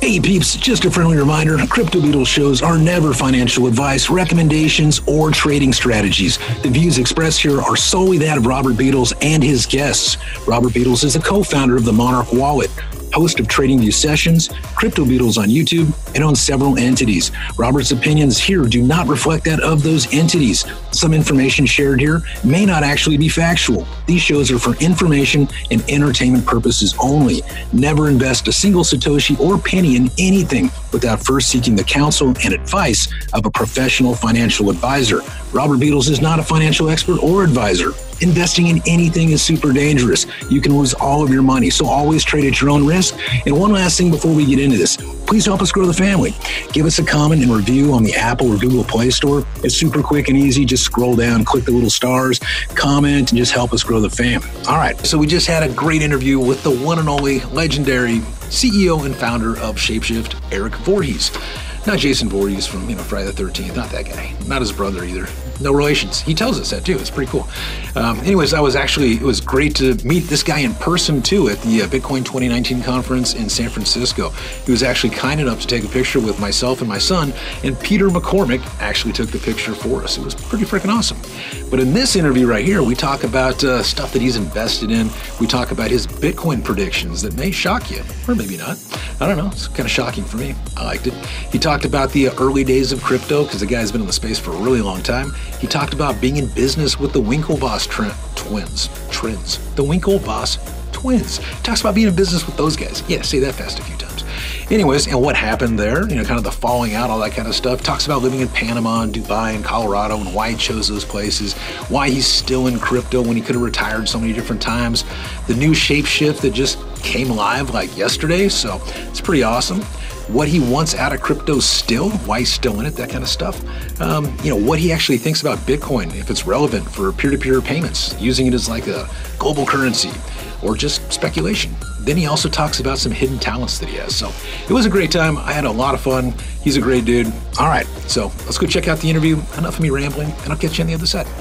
Hey peeps, just a friendly reminder, Crypto Beatles shows are never financial advice, recommendations, or trading strategies. The views expressed here are solely that of Robert Beatles and his guests. Robert Beatles is the co-founder of the Monarch Wallet, host of TradingView Sessions, Crypto Beatles on YouTube, and owns several entities. Robert's opinions here do not reflect that of those entities. Some information shared here may not actually be factual. These shows are for information and entertainment purposes only. Never invest a single Satoshi or penny in anything without first seeking the counsel and advice of a professional financial advisor. Robert Beatles is not a financial expert or advisor. Investing in anything is super dangerous. You can lose all of your money, so always trade at your own risk. And one last thing before we get into this, please help us grow the family. Give us a comment and review on the Apple or Google Play Store. It's super quick and easy. Just scroll down, click the little stars, comment, and just help us grow the fam. All right, so we just had a great interview with the one and only legendary CEO and founder of Shapeshift, Eric Voorhees. Not Jason Voorhees from Friday the 13th, not that guy. Not his brother either. No relations. He tells us that too. It's pretty cool. Anyways, it was great to meet this guy in person too at the Bitcoin 2019 conference in San Francisco. He was actually kind enough to take a picture with myself and my son, and Peter McCormick actually took the picture for us. It was pretty freaking awesome. But in this interview right here, we talk about stuff that he's invested in. We talk about his Bitcoin predictions that may shock you, or maybe not. I don't know. It's kind of shocking for me. I liked it. He talked about the early days of crypto because the guy's been in the space for a really long time. He talked about being in business with the Winklevoss twins. The Winklevoss twins. He talks about being in business with those guys. Yeah, say that fast a few times. Anyways, and what happened there, kind of the falling out, all that kind of stuff. Talks about living in Panama and Dubai and Colorado and why he chose those places, why he's still in crypto when he could have retired so many different times. The new Shapeshift that just came live like yesterday, so it's pretty awesome. What he wants out of crypto still, why he's still in it, that kind of stuff. What he actually thinks about Bitcoin, if it's relevant for peer-to-peer payments, using it as like a global currency or just speculation. Then he also talks about some hidden talents that he has. So it was a great time. I had a lot of fun. He's a great dude. All right, so let's go check out the interview. Enough of me rambling, and I'll catch you on the other side.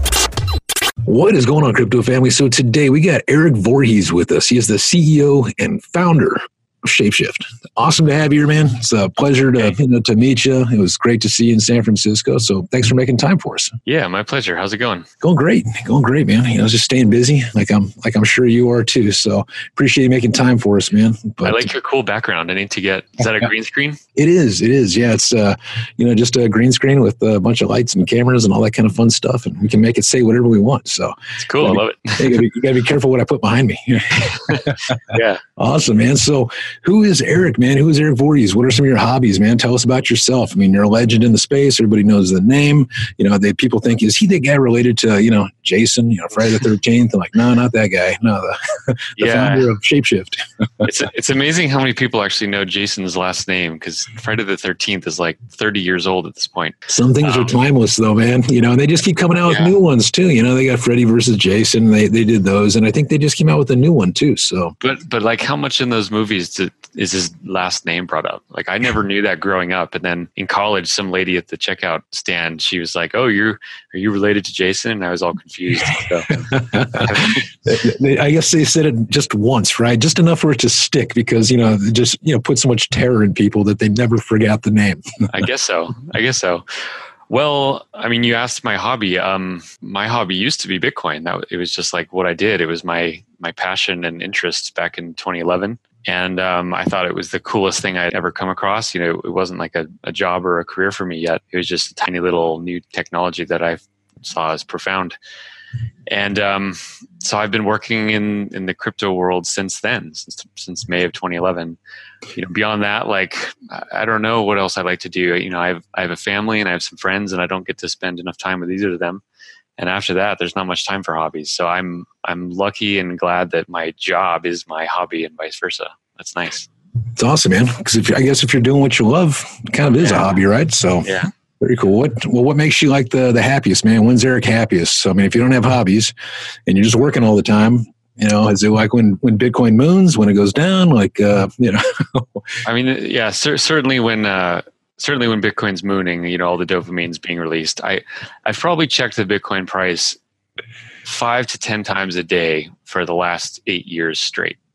What is going on, crypto family? So today we got Eric Voorhees with us. He is the CEO and founder of Shapeshift. Awesome to have you here, man. It's a pleasure to meet you. It was great to see you in San Francisco. So thanks for making time for us. Yeah, my pleasure. How's it going? Going great, man. Just staying busy, like I'm sure you are too. So appreciate you making time for us, man. But I like your cool background. I need to get. Is that a green screen? It is. Yeah, it's just a green screen with a bunch of lights and cameras and all that kind of fun stuff, and we can make it say whatever we want. So it's cool. I love it. You gotta be careful what I put behind me. Yeah. Awesome, man. So who is Eric, man? Who is Eric Voorhees? What are some of your hobbies, man? Tell us about yourself. I mean, you're a legend in the space. Everybody knows the name. People think, is he the guy related to, Jason, Friday the 13th? I'm like, no, not that guy. No, the founder of Shapeshift. It's amazing how many people actually know Jason's last name, because Friday the 13th is like 30 years old at this point. Some things are timeless though, man. And they just keep coming out with new ones too. They got Freddy versus Jason. They did those. And I think they just came out with a new one too. So, but like how much in those movies is his last name brought up? Like I never knew that growing up. And then in college, some lady at the checkout stand, she was like, "Oh, are you related to Jason?" And I was all confused. So. I guess they said it just once, right? Just enough for it to stick because, put so much terror in people that they never forgot the name. I guess so. Well, I mean, you asked my hobby. My hobby used to be Bitcoin. It was just like what I did. It was my passion and interest back in 2011. And I thought it was the coolest thing I'd ever come across. It wasn't like a job or a career for me yet. It was just a tiny little new technology that I saw as profound. And so I've been working in the crypto world since then, since May of 2011. Beyond that, like I don't know what else I'd like to do. I have a family and I have some friends, and I don't get to spend enough time with either of them. And after that, there's not much time for hobbies. So I'm lucky and glad that my job is my hobby and vice versa. That's nice. It's awesome, man. Because if you're doing what you love, it kind of is a hobby, right? So yeah. Very cool. What makes you like the happiest, man? When's Eric happiest? So, I mean, if you don't have hobbies and you're just working all the time, is it like when Bitcoin moons, when it goes down, like, I mean, yeah, certainly when Bitcoin's mooning, all the dopamine's being released. I've probably checked the Bitcoin price 5 to 10 times a day for the last 8 years straight.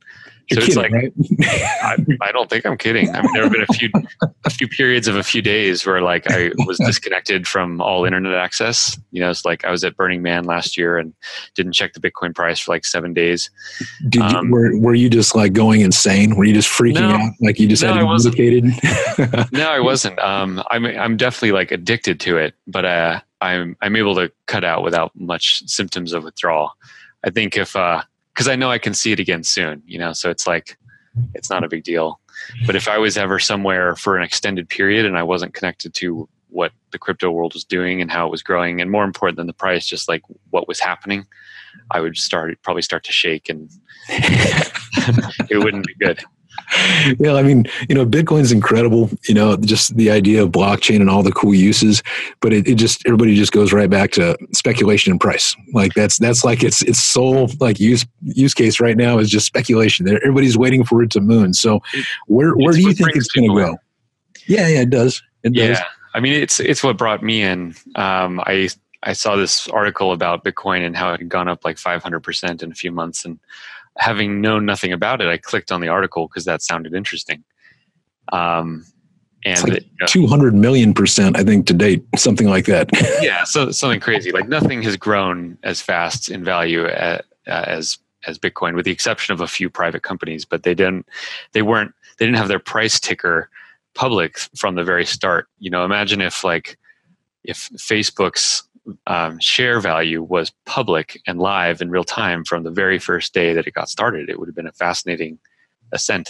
You're So it's kidding, like, right? I don't think I'm kidding. I mean, there have been a few periods of a few days where like I was disconnected from all internet access. It's like I was at Burning Man last year and didn't check the Bitcoin price for like 7 days. Were you just like going insane? Were you just freaking out? Like you just had to be medicated? No, I wasn't. I'm definitely like addicted to it, but I'm able to cut out without much symptoms of withdrawal. I think because I know I can see it again soon, so it's like, it's not a big deal. But if I was ever somewhere for an extended period and I wasn't connected to what the crypto world was doing and how it was growing, and more important than the price, just like what was happening, I would probably start to shake, and it wouldn't be good. Yeah, I mean, Bitcoin's incredible, just the idea of blockchain and all the cool uses, but everybody just goes right back to speculation and price. Like that's like its sole like use case right now is just speculation. Everybody's waiting for it to moon. So where do you think it's going to go? Yeah, it does. It does. I mean, it's what brought me in. I saw this article about Bitcoin and how it had gone up like 500% in a few months, and having known nothing about it, I clicked on the article because that sounded interesting. And it's like 200 million%, I think, to date, something like that. Yeah, so something crazy. Like nothing has grown as fast in value as Bitcoin, with the exception of a few private companies. But they didn't have their price ticker public from the very start. Imagine if Facebook's share value was public and live in real time from the very first day that it got started. It would have been a fascinating ascent.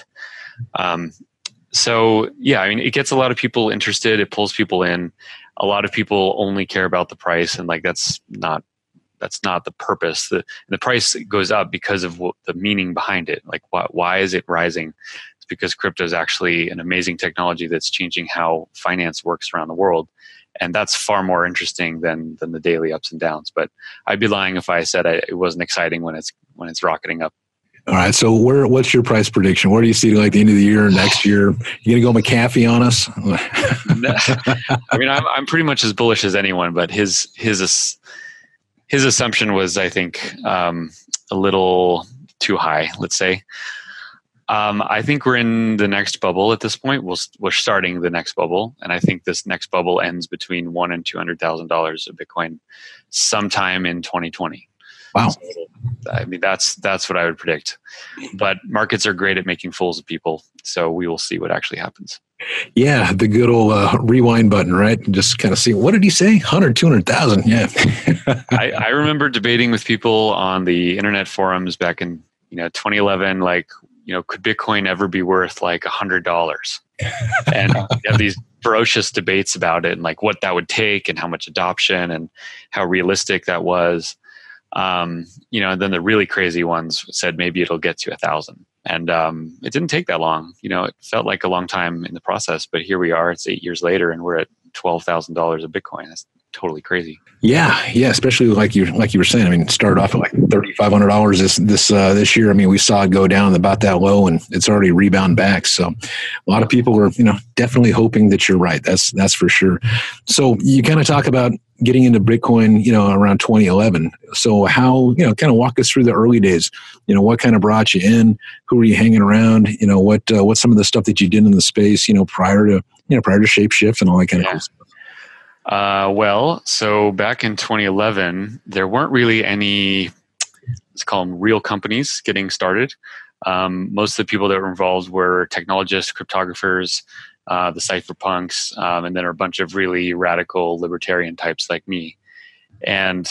So yeah, I mean, it gets a lot of people interested. It pulls people in. A lot of people only care about the price, and like that's not the purpose. The price goes up because of the meaning behind it. Like why is it rising? It's because crypto is actually an amazing technology that's changing how finance works around the world. And that's far more interesting than the daily ups and downs. But I'd be lying if I said it wasn't exciting when it's rocketing up. All right. So what's your price prediction? Where do you see like the end of the year, next year? You gonna go McAfee on us? I mean, I'm pretty much as bullish as anyone, but his assumption was, I think, a little too high. Let's say. I think we're in the next bubble at this point. We're starting the next bubble, and I think this next bubble ends between $100,000 and $200,000 of Bitcoin sometime in 2020. Wow! So, I mean, that's what I would predict. But markets are great at making fools of people, so we will see what actually happens. Yeah, the good old rewind button, right? Just kind of see, what did he say? 200,000. Yeah. I remember debating with people on the internet forums back in 2011, like, could Bitcoin ever be worth like $100? And you have these ferocious debates about it and like what that would take and how much adoption and how realistic that was. And then the really crazy ones said maybe it'll get to 1,000. And it didn't take that long. It felt like a long time in the process, but here we are. It's 8 years later, and we're at $12,000 of Bitcoin. That's totally crazy. Yeah, especially like you were saying. I mean, it started off at like $3,500 this year. I mean, we saw it go down about that low, and it's already rebound back. So, a lot of people were definitely hoping that you're right. That's for sure. So, you kind of talk about getting into Bitcoin, around 2011. So, how kind of walk us through the early days. What kind of brought you in? Who were you hanging around? What's some of the stuff that you did in the space? Prior to Shapeshift and all that kind of cool stuff. Well, so back in 2011, there weren't really any, let's call them real companies getting started. Most of the people that were involved were technologists, cryptographers, the cypherpunks, and then a bunch of really radical libertarian types like me. And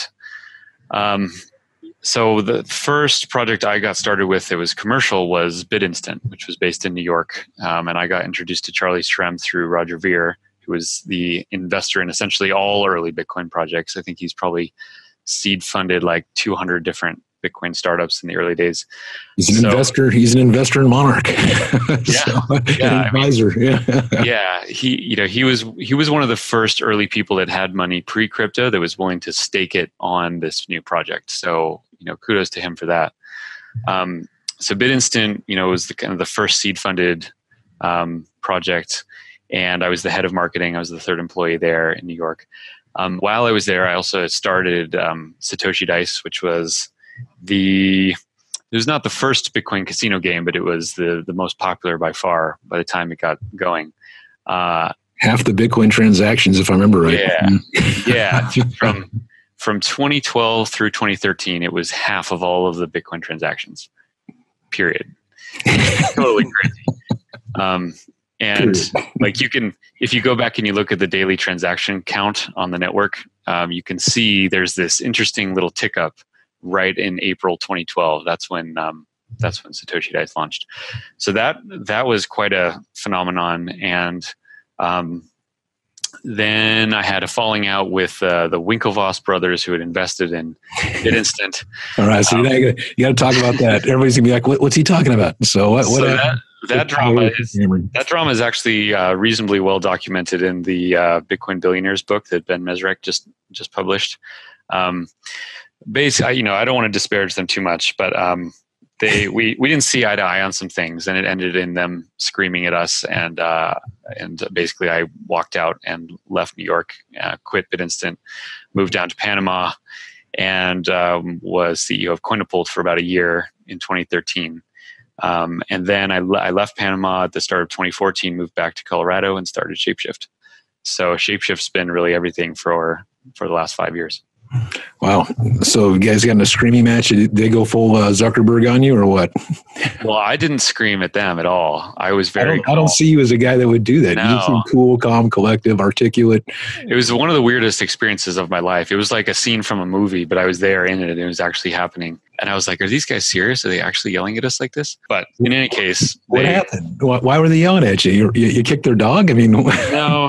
so the first project I got started with that was commercial was BitInstant, which was based in New York. And I got introduced to Charlie Shrem through Roger Ver, who was the investor in essentially all early Bitcoin projects. I think he's probably seed funded like 200 different Bitcoin startups in the early days. He's an investor. He's an investor in Monarch. An advisor. He was one of the first early people that had money pre-crypto that was willing to stake it on this new project. So kudos to him for that. So BitInstant, was the first seed funded project. And I was the head of marketing. I was the third employee there in New York. While I was there, I also started Satoshi Dice, which was there's was not the first Bitcoin casino game, but it was the most popular by far by the time it got going. Half the Bitcoin transactions, if I remember right. Yeah. From 2012 through 2013, it was half of all of the Bitcoin transactions. Period. Totally crazy. And like if you go back and you look at the daily transaction count on the network, you can see there's this interesting little tick up right in April 2012. That's when Satoshi Dice launched. So that was quite a phenomenon. And then I had a falling out with the Winklevoss brothers who had invested in BitInstant. All right, so you got to talk about that. Everybody's gonna be like, "What's he talking about?" So that drama is actually reasonably well documented in the Bitcoin Billionaires book that Ben Mesrich just published. Basically, I don't want to disparage them too much, but we didn't see eye to eye on some things, and it ended in them screaming at us. And basically, I walked out and left New York, quit BitInstant, moved down to Panama, and was CEO of Coinapult for about a year in 2013. And then I left Panama at the start of 2014, moved back to Colorado, and started Shapeshift. So Shapeshift's been really everything for the last 5 years. Wow. So you guys got in a screaming match. Did they go full Zuckerberg on you or what? Well, I didn't scream at them at all. I was very I don't see you as a guy that would do that. No. You seem cool, calm, collective, articulate. It was one of the weirdest experiences of my life. It was like a scene from a movie, but I was there in it and it was actually happening. And I was like, are these guys serious? Are they actually yelling at us like this? But in any case, what happened? Why were they yelling at you? You kicked their dog? I mean, no.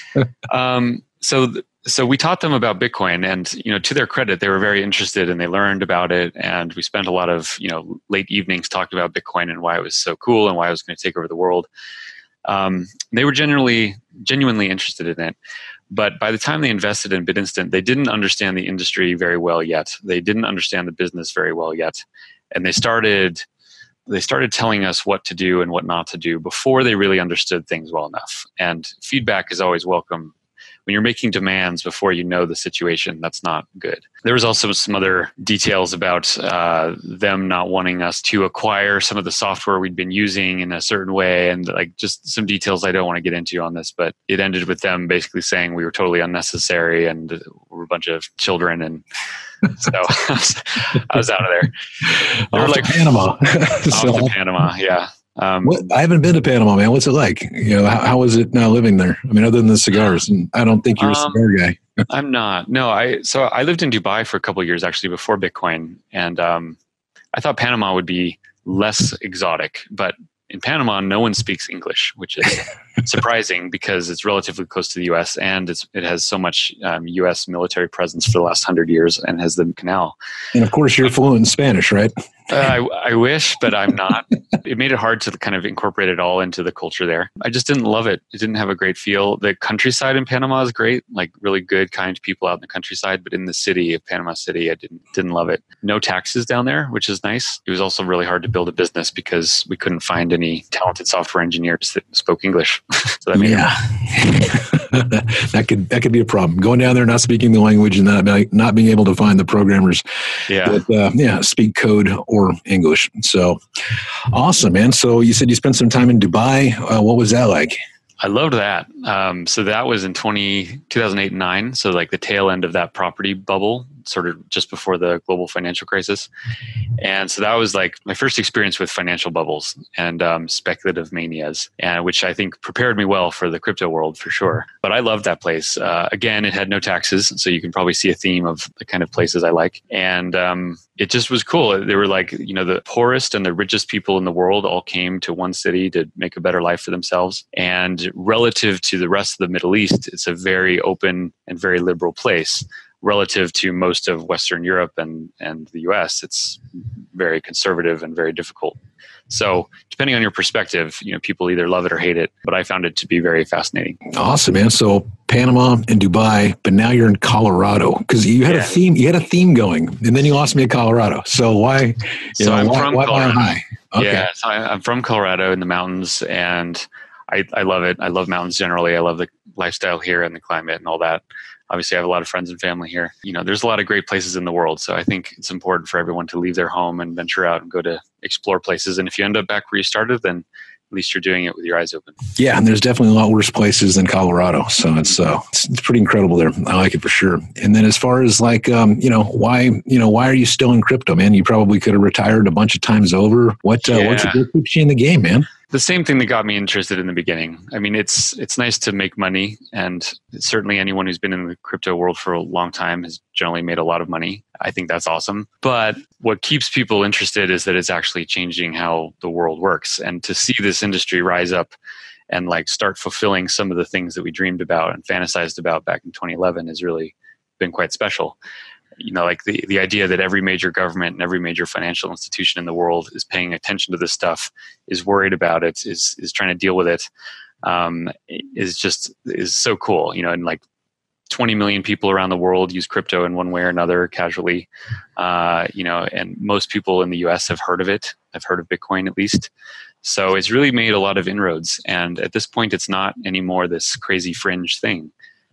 So we taught them about Bitcoin, and to their credit, they were very interested and they learned about it. And we spent a lot of late evenings talking about Bitcoin and why it was so cool and why it was going to take over the world. They were genuinely interested in it. But by the time they invested in BitInstant, they didn't understand the industry very well yet. They didn't understand the business very well yet. And they started telling us what to do and what not to do before they really understood things well enough. And feedback is always welcome. When you're making demands before you know the situation, that's not good. There was also some other details about them not wanting us to acquire some of the software we'd been using in a certain way, and like just some details I don't want to get into on this, but it ended with them basically saying we were totally unnecessary and we're a bunch of children, and so I was out of there. Off to Panama. Off to Panama, yeah. I haven't been to Panama, man. What's it like? How is it now living there? I mean, other than the cigars, and I don't think you're a cigar guy. I'm not. No, I lived in Dubai for a couple of years actually before Bitcoin, and I thought Panama would be less exotic, but in Panama, no one speaks English, which is surprising because it's relatively close to the U.S. and it has so much U.S. military presence for the last 100 years and has the canal. And of course, you're fluent in Spanish, right? I wish, but I'm not. It made it hard to kind of incorporate it all into the culture there. I just didn't love it. It didn't have a great feel. The countryside in Panama is great, like really good, kind people out in the countryside. But in the city of Panama City, I didn't love it. No taxes down there, which is nice. It was also really hard to build a business because we couldn't find any talented software engineers that spoke English. So that made that could be a problem. Going down there, not speaking the language, and not being able to find the programmers that speak code or English. So awesome, man. So you said you spent some time in Dubai. What was that like? I loved that. So that was in 2008 and 9. So like the tail end of that property bubble, sort of just before the global financial crisis. And so that was like my first experience with financial bubbles and speculative manias, and which I think prepared me well for the crypto world for sure. But I loved that place. Again, it had no taxes, so you can probably see a theme of the kind of places I like. And it just was cool. They were like, the poorest and the richest people in the world all came to one city to make a better life for themselves. And relative to the rest of the Middle East, it's a very open and very liberal place. Relative to most of Western Europe and the US, it's very conservative and very difficult. So depending on your perspective, people either love it or hate it, but I found it to be very fascinating. Awesome, man. So Panama and Dubai, but now you're in Colorado because you had a theme. You had a theme going, and then you lost me at Colorado. So why? I'm from Colorado. Okay. Yeah, so I'm from Colorado in the mountains, and I love it. I love mountains generally. I love the lifestyle here and the climate and all that. Obviously, I have a lot of friends and family here. There's a lot of great places in the world. So I think it's important for everyone to leave their home and venture out and go to explore places. And if you end up back where you started, then at least you're doing it with your eyes open. Yeah, and there's definitely a lot worse places than Colorado. So it's pretty incredible there. I like it for sure. And then as far as why are you still in crypto, man? You probably could have retired a bunch of times over. What keeps you in the game, man? The same thing that got me interested in the beginning. I mean, it's nice to make money, and certainly anyone who's been in the crypto world for a long time has generally made a lot of money. I think that's awesome. But what keeps people interested is that it's actually changing how the world works. And to see this industry rise up and start fulfilling some of the things that we dreamed about and fantasized about back in 2011 has really been quite special. The idea that every major government and every major financial institution in the world is paying attention to this stuff, is worried about it, is trying to deal with it, is so cool. And 20 million people around the world use crypto in one way or another casually. And most people in the US have heard of it. I've heard of Bitcoin at least. So it's really made a lot of inroads. And at this point, it's not anymore this crazy fringe thing.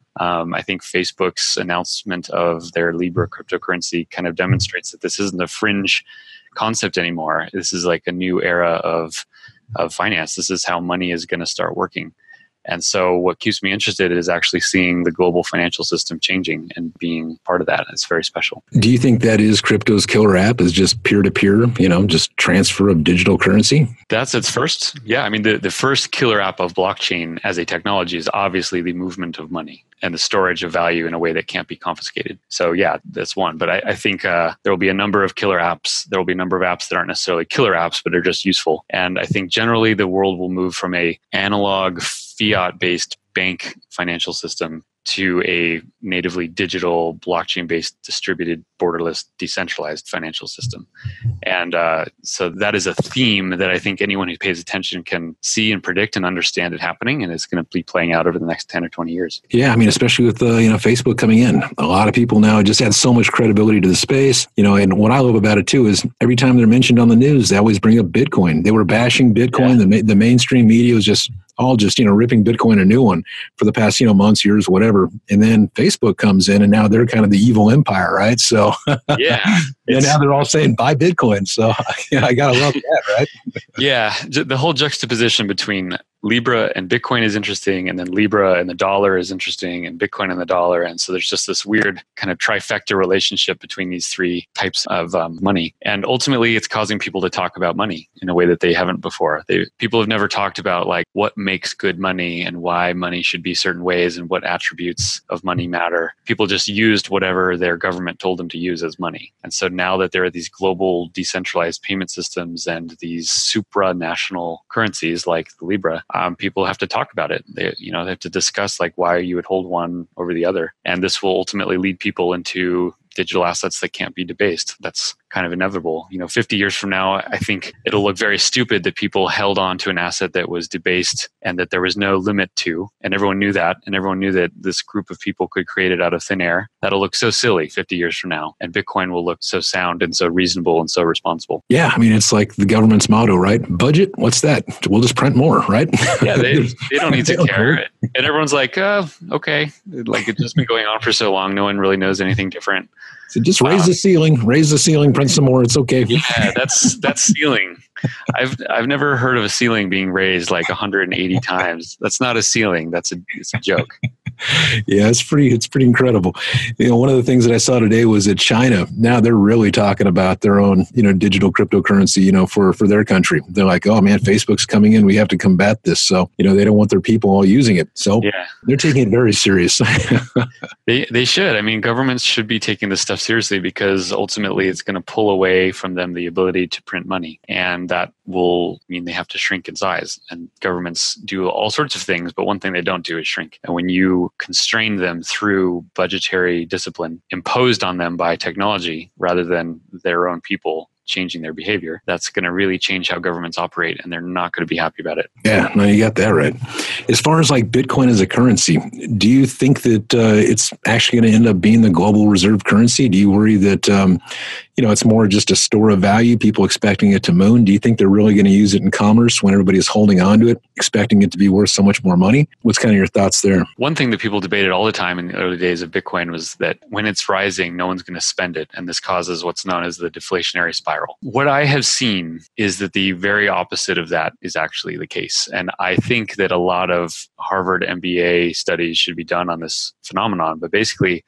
I think Facebook's announcement of their Libra cryptocurrency kind of demonstrates that this isn't a fringe concept anymore. This is like a new era of finance. This is how money is going to start working. And so what keeps me interested is actually seeing the global financial system changing and being part of that. It's very special. Do you think that is crypto's killer app, is just peer-to-peer, just transfer of digital currency? That's its first. Yeah, I mean, the first killer app of blockchain as a technology is obviously the movement of money and the storage of value in a way that can't be confiscated. So yeah, that's one. But I think there will be a number of killer apps. There will be a number of apps that aren't necessarily killer apps, but are just useful. And I think generally the world will move from a analog fiat-based bank financial system to a natively digital, blockchain-based, distributed, borderless, decentralized financial system. And so that is a theme that I think anyone who pays attention can see and predict and understand it happening, and it's going to be playing out over the next 10 or 20 years. Yeah, I mean, especially with Facebook coming in. A lot of people now just add so much credibility to the space. And what I love about it too is every time they're mentioned on the news, they always bring up Bitcoin. They were bashing Bitcoin. Yeah. The mainstream media was just ripping Bitcoin a new one for the past, months, years, whatever. And then Facebook comes in and now they're kind of the evil empire, right? So yeah. And now they're all saying buy Bitcoin. So I got to love that, right? Yeah. The whole juxtaposition between Libra and Bitcoin is interesting, and then Libra and the dollar is interesting, and Bitcoin and the dollar. And so there's just this weird kind of trifecta relationship between these three types of money. And ultimately, it's causing people to talk about money in a way that they haven't before. People have never talked about what makes good money and why money should be certain ways and what attributes of money matter. People just used whatever their government told them to use as money. And so now that there are these global decentralized payment systems and these supranational currencies like the Libra, people have to talk about it. They have to discuss why you would hold one over the other. And this will ultimately lead people into digital assets that can't be debased. That's kind of inevitable. 50 years from now, I think it'll look very stupid that people held on to an asset that was debased and that there was no limit to. And everyone knew that. And everyone knew that this group of people could create it out of thin air. That'll look so silly 50 years from now. And Bitcoin will look so sound and so reasonable and so responsible. Yeah. I mean, it's like the government's motto, right? Budget, what's that? We'll just print more, right? Yeah, they don't need to care. And everyone's like, okay. It's just been going on for so long. No one really knows anything different. So just raise the ceiling, print some more. It's okay. Yeah, that's ceiling. I've never heard of a ceiling being raised 180 times. That's not a ceiling. It's a joke. Yeah, it's pretty incredible. One of the things that I saw today was that China, now they're really talking about their own, digital cryptocurrency, for their country. They're like, oh man, Facebook's coming in. We have to combat this. So, they don't want their people all using it. So they're taking it very serious. They should. I mean, governments should be taking this stuff seriously because ultimately it's going to pull away from them the ability to print money. And that will mean they have to shrink in size. And governments do all sorts of things, but one thing they don't do is shrink. And when you constrain them through budgetary discipline imposed on them by technology rather than their own people changing their behavior, that's going to really change how governments operate, and they're not going to be happy about it. Yeah, no, you got that right. As far as Bitcoin as a currency, do you think that it's actually going to end up being the global reserve currency? Do you worry that it's more just a store of value, people expecting it to moon? Do you think they're really going to use it in commerce when everybody's holding on to it? expecting it to be worth so much more money. What's kind of your thoughts there? One thing that people debated all the time in the early days of Bitcoin was that when it's rising, no one's going to spend it. And this causes what's known as the deflationary spiral. What I have seen is that the very opposite of that is actually the case. And I think that a lot of Harvard MBA studies should be done on this phenomenon. But basically,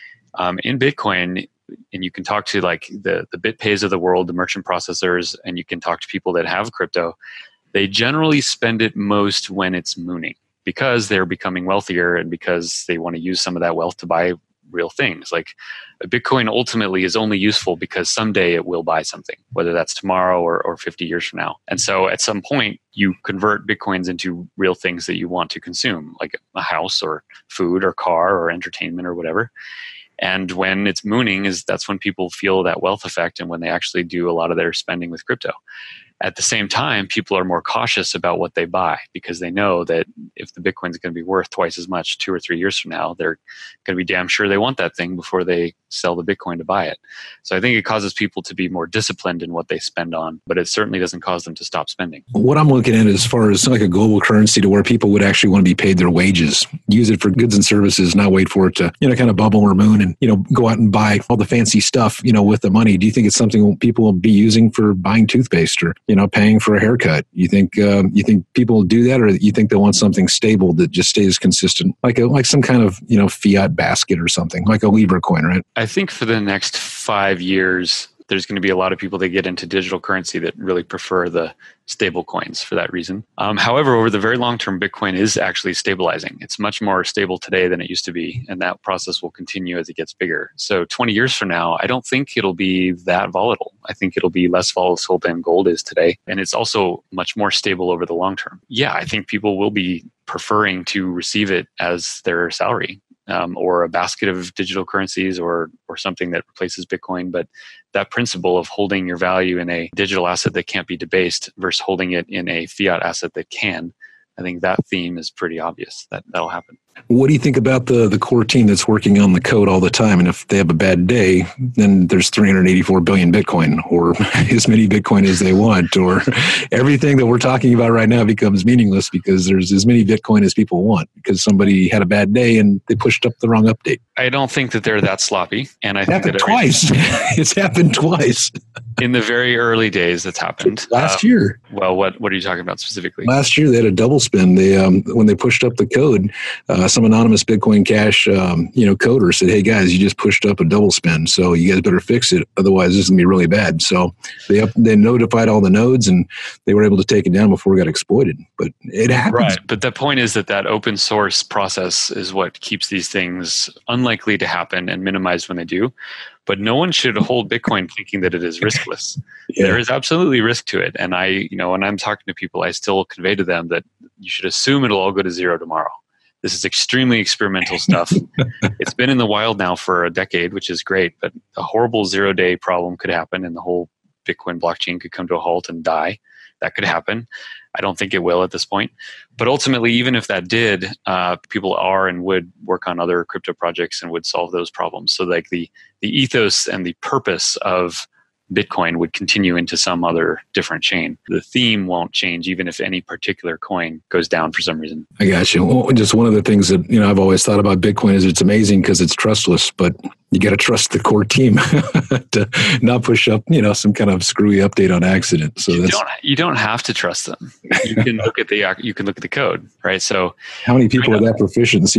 in Bitcoin, and you can talk to like the BitPays of the world, the merchant processors, and you can talk to people that have crypto. They generally spend it most when it's mooning because they're becoming wealthier and because they want to use some of that wealth to buy real things. Like Bitcoin ultimately is only useful because someday it will buy something, whether that's tomorrow or 50 years from now. And so at some point, you convert Bitcoins into real things that you want to consume, like a house or food or car or entertainment or whatever. And when it's mooning, that's when people feel that wealth effect and when they actually do a lot of their spending with crypto. At the same time, people are more cautious about what they buy because they know that if the Bitcoin is going to be worth twice as much 2 or 3 years from now, they're going to be damn sure they want that thing before they sell the Bitcoin to buy it. So I think it causes people to be more disciplined in what they spend on, but it certainly doesn't cause them to stop spending. What I'm looking at as far as like a global currency to where people would actually want to be paid their wages, use it for goods and services, not wait for it to, kind of bubble or moon and, go out and buy all the fancy stuff, with the money. Do you think it's something people will be using for buying toothpaste or, paying for a haircut? You think people will do that, or you think they want something stable that just stays consistent, like some kind of, fiat basket or something, like a Libra coin, right? I think for the next 5 years, there's going to be a lot of people that get into digital currency that really prefer the stable coins for that reason. However, over the very long term, Bitcoin is actually stabilizing. It's much more stable today than it used to be, and that process will continue as it gets bigger. So 20 years from now, I don't think it'll be that volatile. I think it'll be less volatile than gold is today, and it's also much more stable over the long term. Yeah, I think people will be preferring to receive it as their salary. Or a basket of digital currencies or something that replaces Bitcoin. But that principle of holding your value in a digital asset that can't be debased versus holding it in a fiat asset that can, I think that theme is pretty obvious that that'll happen. What do you think about the core team that's working on the code all the time? And if they have a bad day, then there's 384 billion Bitcoin or as many Bitcoin as they want, or everything that we're talking about right now becomes meaningless because there's as many Bitcoin as people want because somebody had a bad day and they pushed up the wrong update. I don't think that they're that sloppy. And I think that twice. It's happened twice. In the very early days, that's happened. Last year. Well, what are you talking about specifically? Last year, they had a double spin. They when they pushed up the code, some anonymous Bitcoin Cash, coder said, "Hey guys, you just pushed up a double spin, so you guys better fix it. Otherwise, this is gonna be really bad." So they notified all the nodes, and they were able to take it down before it got exploited. But it happens, right? But the point is that open source process is what keeps these things unlikely to happen and minimized when they do. But no one should hold Bitcoin thinking that it is riskless. Yeah. There is absolutely risk to it. And when I'm talking to people, I still convey to them that you should assume it'll all go to zero tomorrow. This is extremely experimental stuff. It's been in the wild now for a decade, which is great, but a horrible 0-day problem could happen and the whole Bitcoin blockchain could come to a halt and die. That could happen. I don't think it will at this point. But ultimately, even if that did, people are and would work on other crypto projects and would solve those problems. So like the ethos and the purpose of Bitcoin would continue into some other different chain. The theme won't change even if any particular coin goes down for some reason. I got you. Well, just one of the things that I've always thought about Bitcoin is it's amazing because it's trustless, but you got to trust the core team to not push up some kind of screwy update on accident. So you don't have to trust them. You can look at the code, right? So how many people are that proficient in C++?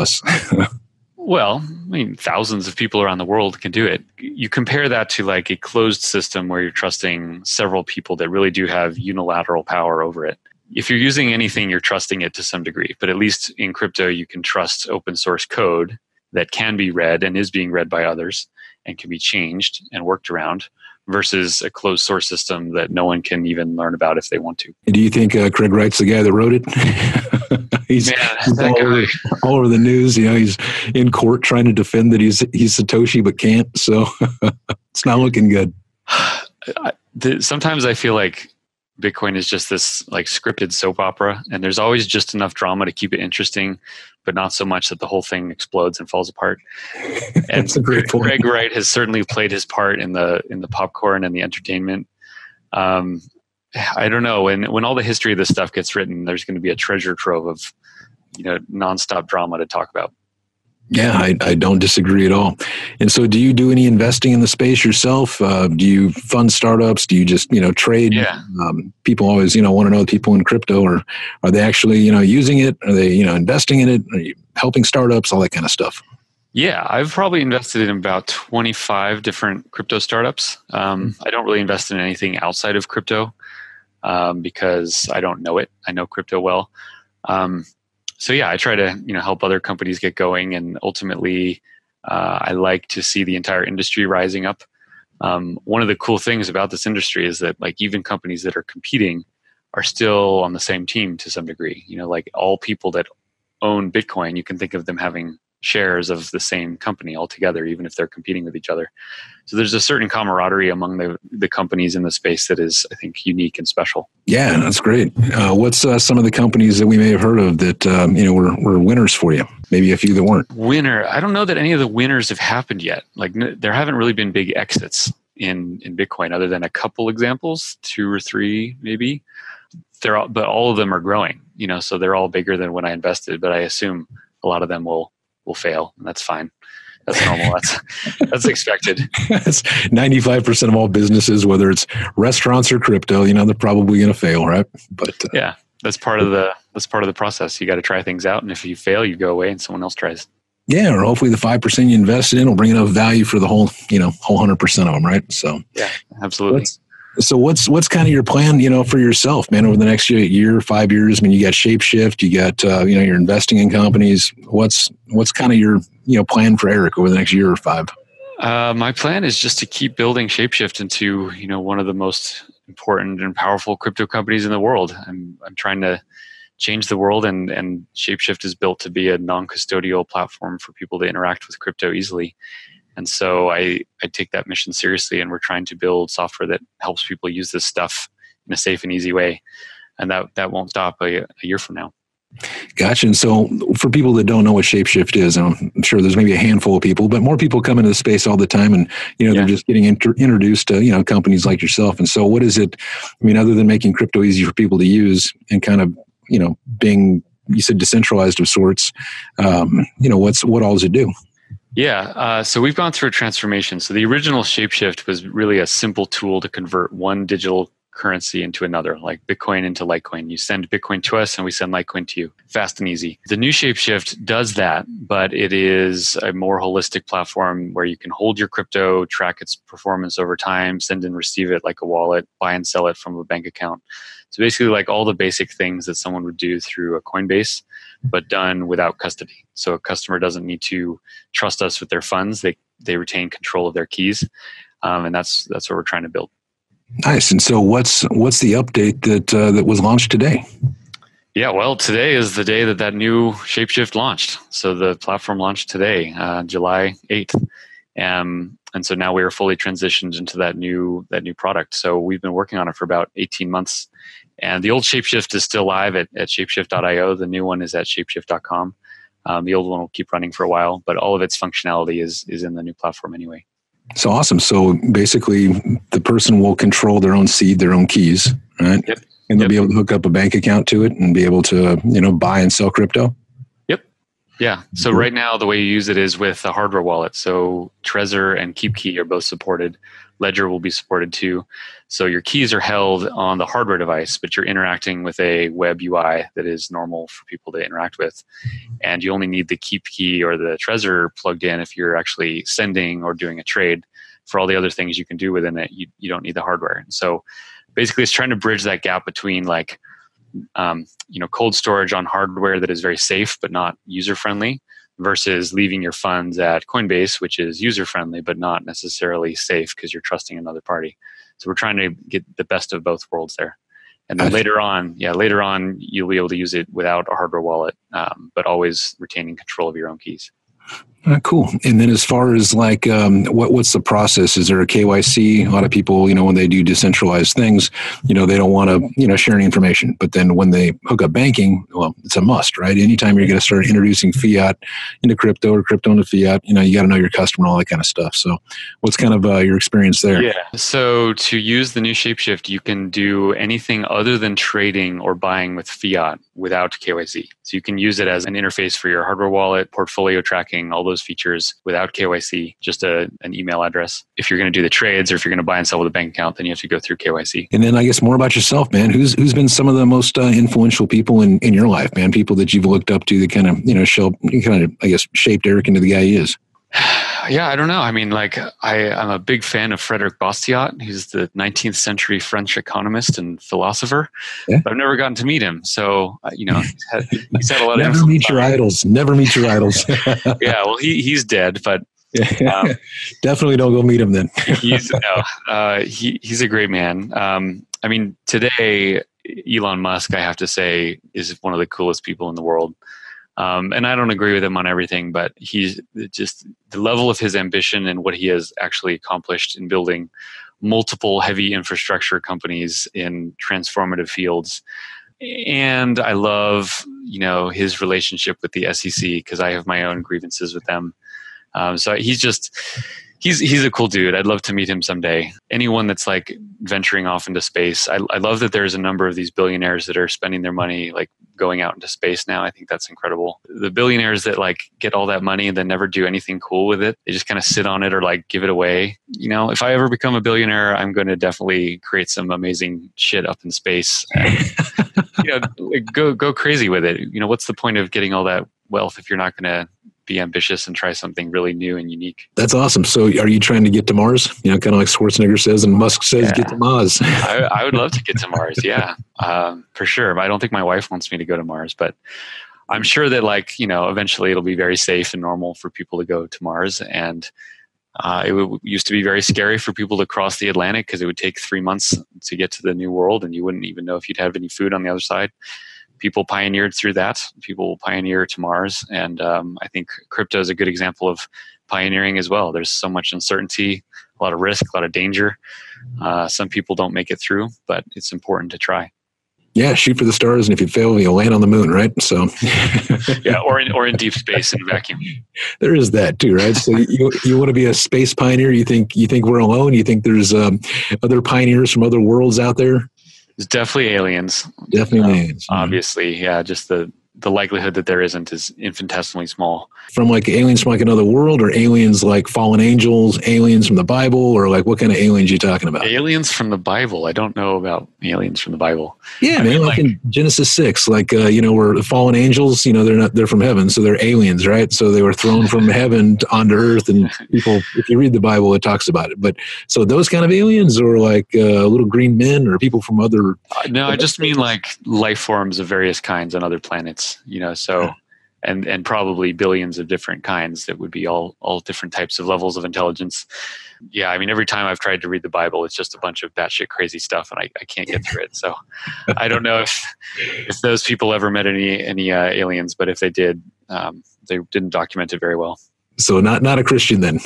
Well, thousands of people around the world can do it. You compare that to like a closed system where you're trusting several people that really do have unilateral power over it. If you're using anything, you're trusting it to some degree. But at least in crypto, you can trust open source code that can be read and is being read by others and can be changed and worked around versus a closed source system that no one can even learn about if they want to. Do you think Craig Wright's the guy that wrote it? he's all over the news. He's in court trying to defend that he's Satoshi but can't. So it's not looking good. Sometimes I feel like Bitcoin is just this like scripted soap opera, and there's always just enough drama to keep it interesting, but not so much that the whole thing explodes and falls apart. And That's a great point. Craig Wright has certainly played his part in the popcorn and the entertainment. I don't know. When all the history of this stuff gets written, there's going to be a treasure trove of, nonstop drama to talk about. Yeah, I don't disagree at all. And so do you do any investing in the space yourself? Do you fund startups? Do you just, trade? Yeah. People always, want to know the people in crypto, or are they actually, using it? Are they, investing in it? Are you helping startups? All that kind of stuff. Yeah, I've probably invested in about 25 different crypto startups. I don't really invest in anything outside of crypto because I don't know it. I know crypto well. So yeah, I try to help other companies get going, and ultimately, I like to see the entire industry rising up. One of the cool things about this industry is that even companies that are competing are still on the same team to some degree. All people that own Bitcoin, you can think of them having shares of the same company altogether, even if they're competing with each other. So there's a certain camaraderie among the companies in the space that is, I think, unique and special. Yeah, that's great. What's some of the companies that we may have heard of that were winners for you? Maybe a few that weren't. Winner. I don't know that any of the winners have happened yet. There haven't really been big exits in Bitcoin, other than a couple examples, 2 or 3 maybe. But all of them are growing. So they're all bigger than when I invested. But I assume a lot of them will fail, and that's fine. That's normal. That's expected. That's 95% of all businesses, whether it's restaurants or crypto. They're probably going to fail, right? But yeah, that's part of the process. You got to try things out, and if you fail, you go away, and someone else tries. Yeah, or hopefully the 5% you invested in will bring enough value for the whole 100% of them, right? So yeah, absolutely. So what's kind of your plan, for yourself, man, over the next year, 5 years? I mean, you got Shapeshift, you got, you're investing in companies. What's kind of your, plan for Eric over the next year or 5? My plan is just to keep building Shapeshift into, one of the most important and powerful crypto companies in the world. I'm trying to change the world, and Shapeshift is built to be a non-custodial platform for people to interact with crypto easily. And so I take that mission seriously, and we're trying to build software that helps people use this stuff in a safe and easy way. And that won't stop a year from now. Gotcha. And so for people that don't know what Shapeshift is, I'm sure there's maybe a handful of people, but more people come into the space all the time, and, they're just getting introduced to, companies like yourself. And so what is it, other than making crypto easy for people to use and kind of, being, you said, decentralized of sorts, what all does it do? Yeah, so we've gone through a transformation. So the original Shapeshift was really a simple tool to convert one digital currency into another, like Bitcoin into Litecoin. You send Bitcoin to us and we send Litecoin to you. Fast and easy. The new Shapeshift does that, but it is a more holistic platform where you can hold your crypto, track its performance over time, send and receive it like a wallet, buy and sell it from a bank account. So basically like all the basic things that someone would do through a Coinbase, but done without custody. So a customer doesn't need to trust us with their funds. They retain control of their keys. And that's what we're trying to build. Nice. And so what's the update that was launched today? Yeah, well, today is the day that new Shapeshift launched. So the platform launched today, July 8th. And so now we are fully transitioned into that new product. So we've been working on it for about 18 months. And the old Shapeshift is still live at shapeshift.io. The new one is at shapeshift.com. The old one will keep running for a while, but all of its functionality is in the new platform anyway. So awesome. So basically, the person will control their own seed, their own keys, right? Yep. And they'll be able to hook up a bank account to it and be able to, buy and sell crypto? Yep. Yeah. So right now, the way you use it is with a hardware wallet. So Trezor and KeepKey are both supported. Ledger will be supported too. So your keys are held on the hardware device, but you're interacting with a web UI that is normal for people to interact with. And you only need the KeepKey or the Trezor plugged in if you're actually sending or doing a trade. For all the other things you can do within it, you don't need the hardware. And so basically it's trying to bridge that gap between cold storage on hardware that is very safe but not user-friendly versus leaving your funds at Coinbase, which is user-friendly but not necessarily safe because you're trusting another party. So we're trying to get the best of both worlds there. And then later on, you'll be able to use it without a hardware wallet, but always retaining control of your own keys. Cool. And then as far as like, what's the process? Is there a KYC? A lot of people, when they do decentralized things, they don't want to, share any information. But then when they hook up banking, well, it's a must, right? Anytime you're going to start introducing fiat into crypto or crypto into fiat, you got to know your customer, all that kind of stuff. So what's kind of your experience there? Yeah. So to use the new Shapeshift, you can do anything other than trading or buying with fiat without KYC. So you can use it as an interface for your hardware wallet, portfolio tracking, all those features without KYC, just an email address. If you're going to do the trades or if you're going to buy and sell with a bank account, then you have to go through KYC. And then I guess more about yourself, man. Who's been some of the most influential people in your life, man? People that you've looked up to that kind of, shaped Eric into the guy he is. Yeah, I don't know. I mean, I'm a big fan of Frédéric Bastiat. He's the 19th century French economist and philosopher, but I've never gotten to meet him. So, he's had a lot of Never meet your idols. Never meet your idols. Yeah, well, he's dead, but definitely don't go meet him then. He's a great man. I mean, today, Elon Musk, I have to say, is one of the coolest people in the world. And I don't agree with him on everything, but he's just the level of his ambition and what he has actually accomplished in building multiple heavy infrastructure companies in transformative fields. And I love, his relationship with the SEC because I have my own grievances with them. So he's a cool dude. I'd love to meet him someday. Anyone that's like venturing off into space. I love that there's a number of these billionaires that are spending their money like going out into space now. I think that's incredible. The billionaires that like get all that money and then never do anything cool with it. They just kind of sit on it or like give it away. If I ever become a billionaire, I'm going to definitely create some amazing shit up in space. And, go crazy with it. What's the point of getting all that wealth if you're not going to be ambitious and try something really new and unique? That's awesome. So are you trying to get to Mars? Kind of like Schwarzenegger says and Musk says, get to Mars. I would love to get to Mars. Yeah, for sure. I don't think my wife wants me to go to Mars, but I'm sure that eventually it'll be very safe and normal for people to go to Mars. And used to be very scary for people to cross the Atlantic because it would take 3 months to get to the new world and you wouldn't even know if you'd have any food on the other side. People pioneered through that. People will pioneer to Mars. And I think crypto is a good example of pioneering as well. There's so much uncertainty, a lot of risk, a lot of danger. Some people don't make it through, but it's important to try. Yeah, shoot for the stars, and if you fail, you'll land on the moon, right? So, yeah, or in deep space in a vacuum. There is that too, right? So you want to be a space pioneer. You think we're alone? You think there's other pioneers from other worlds out there? There's definitely aliens. Definitely aliens. Obviously, yeah. Just the likelihood that there isn't is infinitesimally small. From like aliens from like another world, or aliens like fallen angels, aliens from the Bible, or like what kind of aliens are you talking about? Aliens from the Bible. I don't know about aliens from the Bible. Yeah, man, like in Genesis 6, like where fallen angels, they're from heaven, so they're aliens, right? So they were thrown from heaven onto earth, and people, if you read the Bible, it talks about it. But so those kind of aliens, or like little green men, or people from other. No, I just mean like life forms of various kinds on other planets. And probably billions of different kinds that would be all different types of levels of intelligence. Yeah, I mean, every time I've tried to read the Bible, it's just a bunch of batshit crazy stuff, and I can't get through it. So I don't know if those people ever met any aliens, but if they did, they didn't document it very well. So not a Christian then.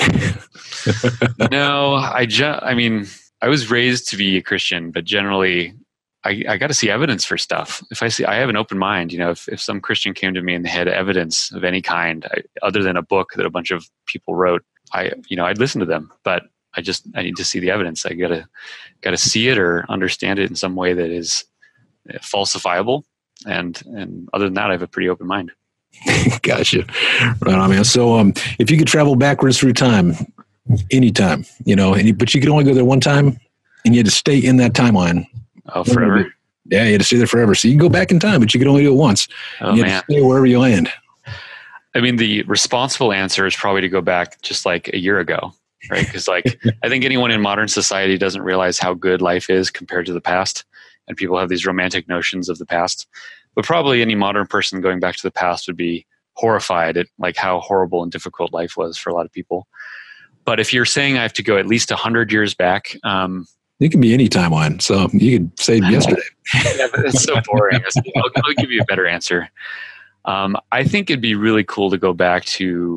No, I mean, I was raised to be a Christian, but generally, I got to see evidence for stuff. I have an open mind. If some Christian came to me and they had evidence of any kind, other than a book that a bunch of people wrote, I'd listen to them. But I need to see the evidence. I gotta see it or understand it in some way that is falsifiable. And other than that, I have a pretty open mind. Gotcha. Right on, man. So if you could travel backwards through time, anytime, but you could only go there one time, and you had to stay in that timeline. Oh, forever? Yeah, you had to stay there forever. So you can go back in time, but you could only do it once. Oh, you had to stay wherever you land. I mean, the responsible answer is probably to go back just like a year ago, right? Because I think anyone in modern society doesn't realize how good life is compared to the past. And people have these romantic notions of the past. But probably any modern person going back to the past would be horrified at like how horrible and difficult life was for a lot of people. But if you're saying I have to go at least 100 years back, it can be any timeline, so you could say yesterday. Yeah, but it's so boring. I'll give you a better answer. I think it'd be really cool to go back to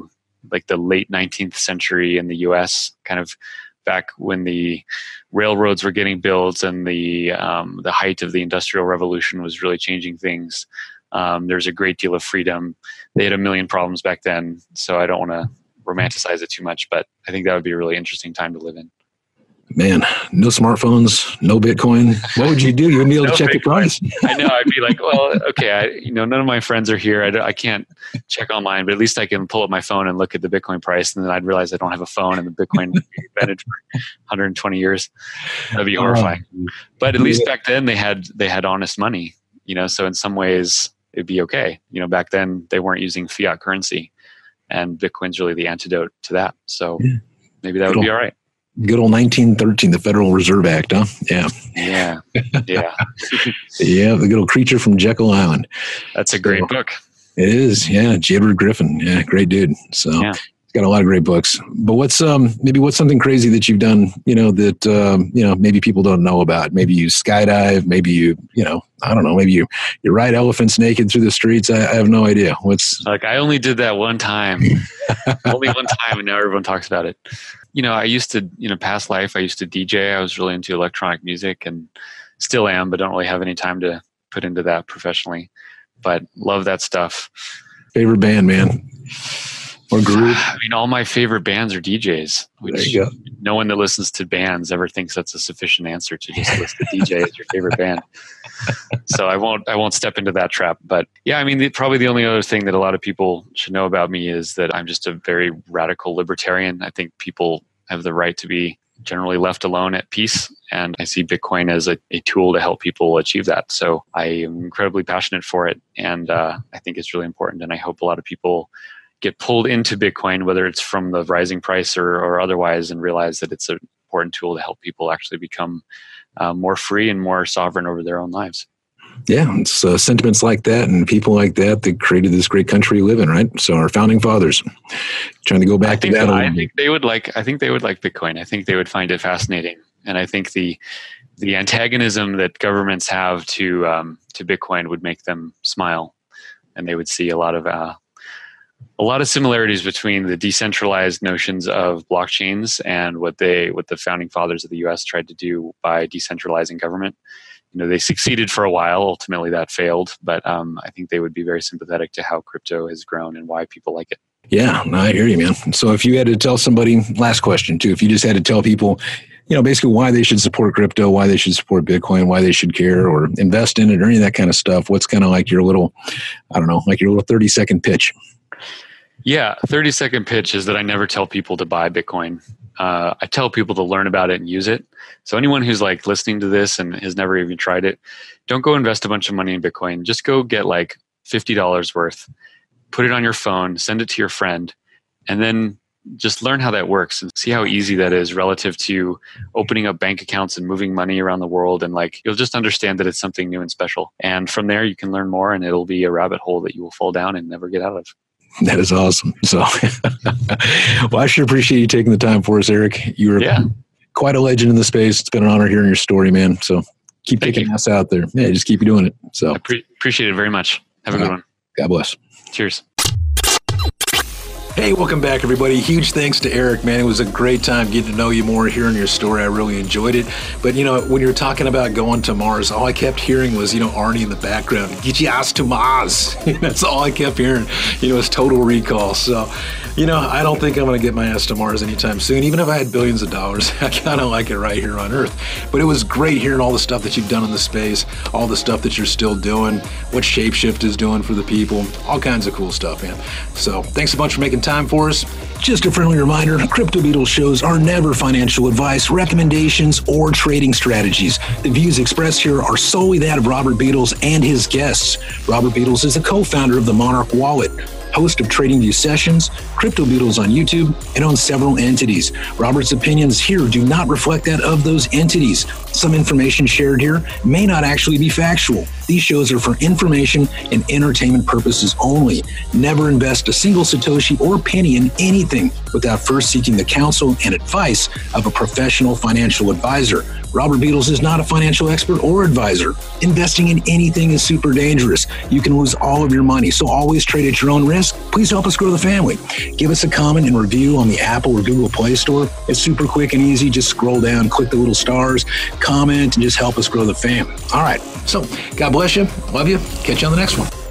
like the late 19th century in the US, kind of back when the railroads were getting built and the height of the Industrial Revolution was really changing things. There's a great deal of freedom. They had a million problems back then, so I don't want to romanticize it too much, but I think that would be a really interesting time to live in. Man, no smartphones, no Bitcoin. What would you do? You wouldn't be able to check the price. I know. I'd be like, well, okay, none of my friends are here. I can't check online, but at least I can pull up my phone and look at the Bitcoin price. And then I'd realize I don't have a phone and the Bitcoin invented for 120 years. That'd be horrifying. But at least back then they had honest money, so in some ways it'd be okay. Back then they weren't using fiat currency, and Bitcoin's really the antidote to that. So maybe that would be all right. Good old 1913, the Federal Reserve Act, huh? Yeah. Yeah. Yeah, the good old creature from Jekyll Island. That's a great book. It is, yeah. J. Edward Griffin, yeah, great dude. So he's got a lot of great books. But what's something crazy that you've done, that maybe people don't know about? Maybe you skydive, maybe you I don't know, maybe you ride elephants naked through the streets. I have no idea. I only did that one time. Only one time, and now everyone talks about it. I used to, past life, I used to DJ. I was really into electronic music and still am, but don't really have any time to put into that professionally. But love that stuff. Favorite band, man? Or group? All my favorite bands are DJs, which there you go. No one that listens to bands ever thinks that's a sufficient answer to just list a DJ as your favorite band. So I won't step into that trap. But yeah, probably the only other thing that a lot of people should know about me is that I'm just a very radical libertarian. I think people have the right to be generally left alone at peace. And I see Bitcoin as a tool to help people achieve that. So I am incredibly passionate for it. And I think it's really important. And I hope a lot of people get pulled into Bitcoin, whether it's from the rising price or otherwise, and realize that it's an important tool to help people actually become more free and more sovereign over their own lives. Yeah, it's sentiments like that and people like that created this great country we live in, right? So our founding fathers, trying to go back to that. I think they would like Bitcoin. I think they would find it fascinating, and I think the antagonism that governments have to Bitcoin would make them smile, and they would see a lot of similarities between the decentralized notions of blockchains and what the founding fathers of the U.S. tried to do by decentralizing government. They succeeded for a while. Ultimately, that failed. But I think they would be very sympathetic to how crypto has grown and why people like it. Yeah, I hear you, man. So if you had to tell somebody, last question too, if you just had to tell people, basically why they should support crypto, why they should support Bitcoin, why they should care or invest in it or any of that kind of stuff, what's kind of like your little 30-second pitch? Yeah, 30-second pitch is that I never tell people to buy Bitcoin. I tell people to learn about it and use it. So anyone who's listening to this and has never even tried it, don't go invest a bunch of money in Bitcoin. Just go get $50 worth, put it on your phone, send it to your friend, and then just learn how that works and see how easy that is relative to opening up bank accounts and moving money around the world. And you'll just understand that it's something new and special. And from there, you can learn more, and it'll be a rabbit hole that you will fall down and never get out of. That is awesome. So, well, I sure appreciate you taking the time for us, Eric. You're quite a legend in the space. It's been an honor hearing your story, man. So keep kicking ass out there. Yeah, just keep doing it. So I appreciate it very much. Have a good one. God bless. Cheers. Hey, welcome back, everybody. Huge thanks to Eric, man. It was a great time getting to know you more, hearing your story. I really enjoyed it. But, when you were talking about going to Mars, all I kept hearing was, Arnie in the background. Get your ass to Mars. That's all I kept hearing. It's Total Recall. So, I don't think I'm going to get my ass to Mars anytime soon. Even if I had billions of dollars, I kind of like it right here on Earth. But it was great hearing all the stuff that you've done in the space, all the stuff that you're still doing, what Shapeshift is doing for the people, all kinds of cool stuff, man. So thanks a bunch for making time for us. Just a friendly reminder, Crypto Beatles shows are never financial advice, recommendations, or trading strategies. The views expressed here are solely that of Robert Beatles and his guests. Robert Beatles is the co-founder of the Monarch Wallet, host of TradingView Sessions, Crypto Beatles on YouTube, and owns several entities. Robert's opinions here do not reflect that of those entities. Some information shared here may not actually be factual. These shows are for information and entertainment purposes only. Never invest a single Satoshi or penny in anything without first seeking the counsel and advice of a professional financial advisor. Robert Beadles is not a financial expert or advisor. Investing in anything is super dangerous. You can lose all of your money, so always trade at your own risk. Please help us grow the family. Give us a comment and review on the Apple or Google Play Store. It's super quick and easy. Just scroll down, click the little stars, comment, and just help us grow the family. All right. So God bless you. Love you. Catch you on the next one.